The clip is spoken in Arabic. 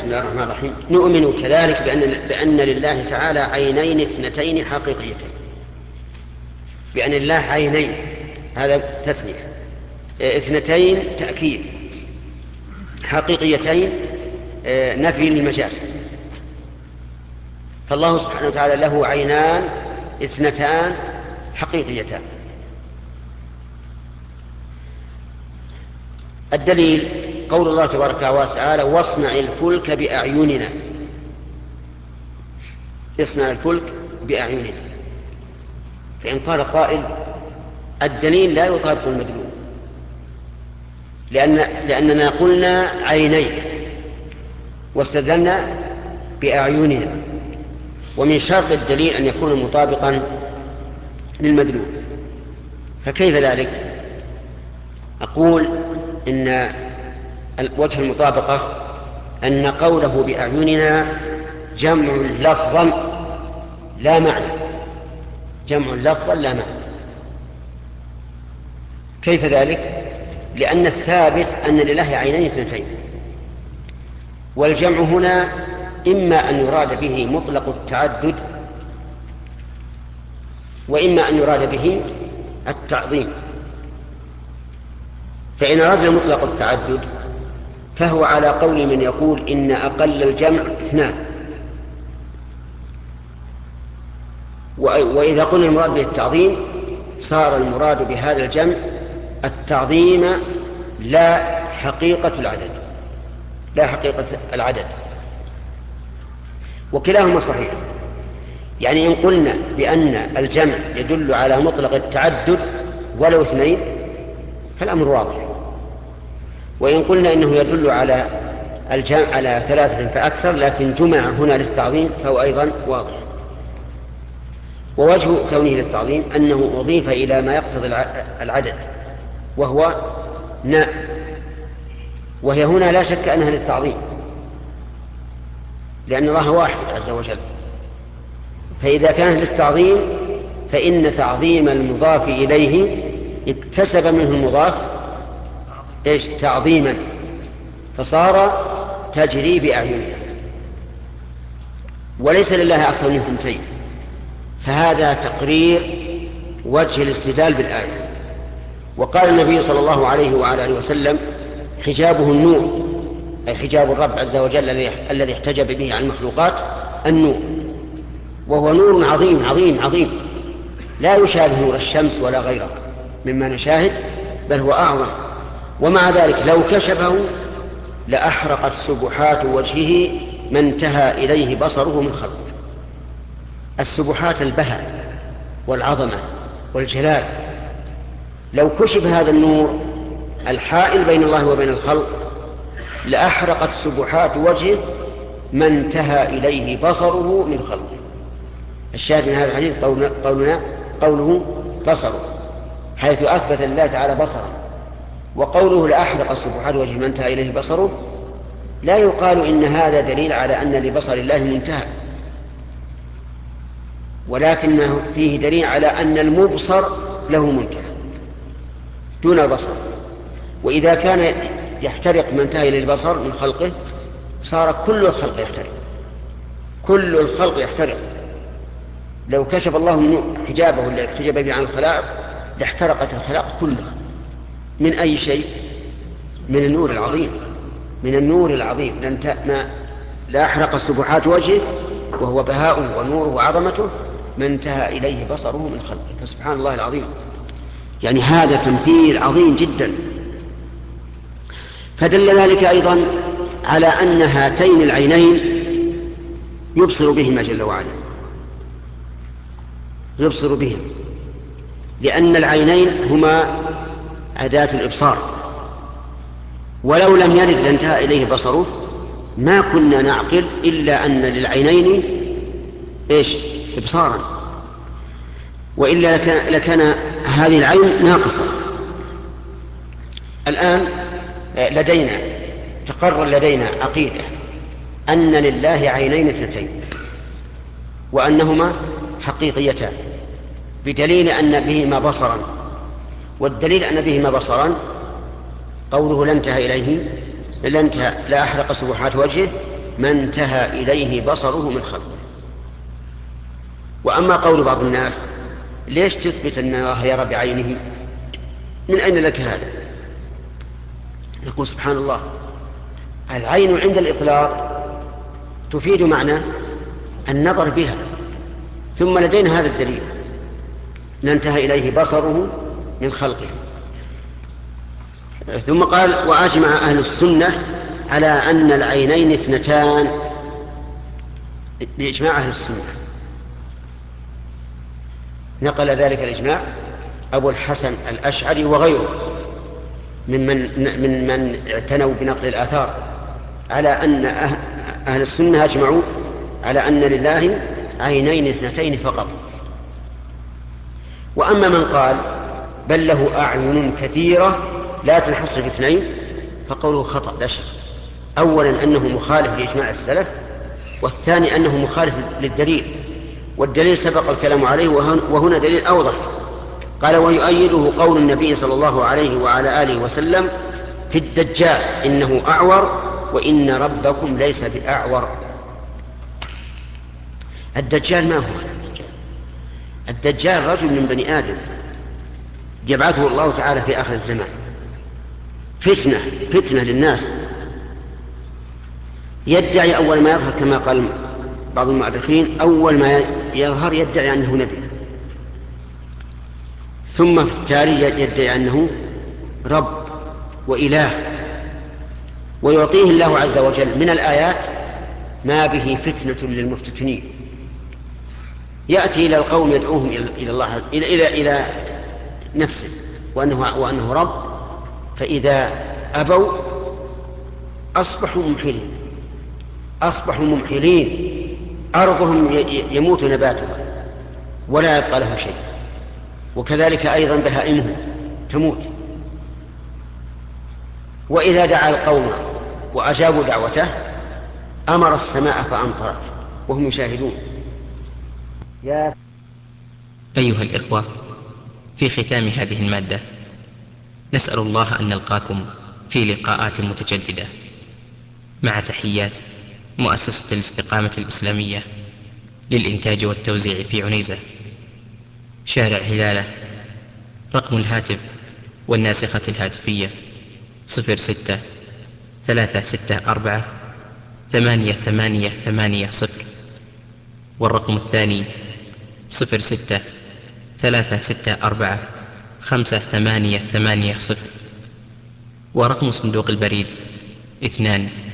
بسم الله الرحمن الرحيم. نؤمن كذلك بأن لله تعالى عينين اثنتين حقيقيتين، بأن لله عينين، هذا تثنية، اثنتين تأكيد، حقيقيتين نفي للمجاز. فالله سبحانه وتعالى له عينان اثنتان حقيقيتان. الدليل قول الله تبارك وتعالى: واصنع الفلك بأعيننا. اصنع الفلك بأعيننا. فإن قال قائل: الدليل لا يطابق المدلول، لأننا قلنا عينين واستدلنا بأعيننا، ومن شرط الدليل أن يكون مطابقا للمدلول، فكيف ذلك؟ أقول إن وجه المطابقة أن قوله بأعيننا جمع لفظا لا معنى، جمع لفظا لا معنى. كيف ذلك؟ لأن الثابت أن لله عينين اثنتين، والجمع هنا إما أن يراد به مطلق التعدد، وإما أن يراد به التعظيم. فإن أردنا مطلق التعدد فهو على قول من يقول إن أقل الجمع اثنان، وإذا قلنا المراد به التعظيم صار المراد بهذا الجمع التعظيم لا حقيقة العدد، لا حقيقة العدد، وكلاهما صحيح. يعني إن قلنا بأن الجمع يدل على مطلق التعدد ولو اثنين فالأمر واضح، وإن قلنا إنه يدل على الجمع على ثلاثة فأكثر لكن جمع هنا للتعظيم فهو أيضا واضح. ووجه كونه للتعظيم أنه أضيف إلى ما يقتضي العدد وهو ناء، وهي هنا لا شك أنها للتعظيم لأن الله واحد عز وجل. فإذا كانت للتعظيم فإن تعظيم المضاف إليه اكتسب منه المضاف تعظيما، فصار تجري بأعيننا، وليس لله أكثر من ثنتين. فهذا تقرير وجه الاستدلال بالآية. وقال النبي صلى الله عليه وعلى آله وسلم: حجابه النور، أي حجاب الرب عز وجل الذي احتجب به عن المخلوقات النور، وهو نور عظيم عظيم عظيم لا يشابه نور الشمس ولا غيره مما نشاهد، بل هو أعظم. ومع ذلك لو كشفه لأحرقت سبحات وجهه ما انتهى إليه بصره من خلقه. السبحات البهاء والعظمة والجلال، لو كشف هذا النور الحائل بين الله وبين الخلق لأحرقت سبحات وجهه ما انتهى إليه بصره من خلقه. الشاهد من هذا الحديث قوله بصره، حيث أثبت لله تعالى بصرا. وقوله لأحرق سبحات وجهه ما انتهى إليه بصره لا يقال إن هذا دليل على أن لبصر الله منتهى، ولكنه فيه دليل على أن المبصر له منتهى دون البصر. وإذا كان يحترق ما انتهى إليه البصر من خلقه صار كل الخلق يحترق، كل الخلق يحترق. لو كشف الله حجابه الذي احتجب به عن الخلائق لاحترقت الخلائق كلها. من أي شيء؟ من النور العظيم، من النور العظيم. لا أحرق سبحات وجهه وهو بهاؤه ونوره وعظمته ما انتهى إليه بصره من خلقه. فسبحان الله العظيم، يعني هذا تمثيل عظيم جدا. فدل ذلك أيضا على أن هاتين العينين يبصر بهما جل وعلا، يبصر بهم، لأن العينين هما أداة الإبصار، ولو لم يرد لانتهى إليه بصره ما كنا نعقل إلا أن للعينين إبصارا، وإلا لكان هذه العين ناقصة. الآن لدينا تقرر لدينا عقيدة أن لله عينين اثنتين وأنهما حقيقيتان، بدليل أن بهما بصرا. والدليل أن بهما بصرا قوله لا انتهى إليه، لا أحرق سبحات وجهه ما انتهى إليه بصره من خلقه. وأما قول بعض الناس ليش تثبت أن الله يرى بعينه؟ من أين لك هذا؟ نقول سبحان الله، العين عند الإطلاق تفيد معنى النظر بها، ثم لدينا هذا الدليل لانتهى إليه بصره من خلقه. ثم قال وأجمع أهل السنة على أن العينين اثنتان، بإجماع أهل السنة. نقل ذلك الإجماع أبو الحسن الأشعري وغيره من اعتنوا بنقل الآثار، على أن أهل السنة أجمعوا على أن لله عينين اثنتين فقط. وأما من قال بل له أعين كثيرة لا تنحصر في اثنين فقوله خطأ لا شك. أولا أنه مخالف لإجماع السلف، والثاني أنه مخالف للدليل، والدليل سبق الكلام عليه وهنا دليل أوضح. قال ويؤيده قول النبي صلى الله عليه وعلى آله وسلم في الدجال إنه أعور وإن ربكم ليس بأعور. الدجال ما هو الدجال؟ رجل من بني آدم يبعثه الله تعالى في آخر الزمان فتنة للناس، يدعي أول ما يظهر كما قال بعض المؤرخين أول ما يظهر يدعي أنه نبي، ثم في التالي يدعي أنه رب وإله، ويعطيه الله عز وجل من الآيات ما به فتنة للمفتتنين. يأتي إلى القوم يدعوهم إلى الله إلى نفسه وأنه رب، فإذا أبوا أصبحوا ممحلين، أرضهم يموت نباتها ولا يبقى لهم شيء، وكذلك أيضا بهائمهم تموت. وإذا دعا القوم وأجابوا دعوته أمر السماء فأمطرت وهم يشاهدون. أيها الإخوة، في ختام هذه المادة نسأل الله أن نلقاكم في لقاءات متجددة، مع تحيات مؤسسة الاستقامة الإسلامية للإنتاج والتوزيع في عنيزة، شارع هلالة. رقم الهاتف والناسخة الهاتفية 06-364-8880، والرقم الثاني 06-364-5880، ورقم صندوق البريد 2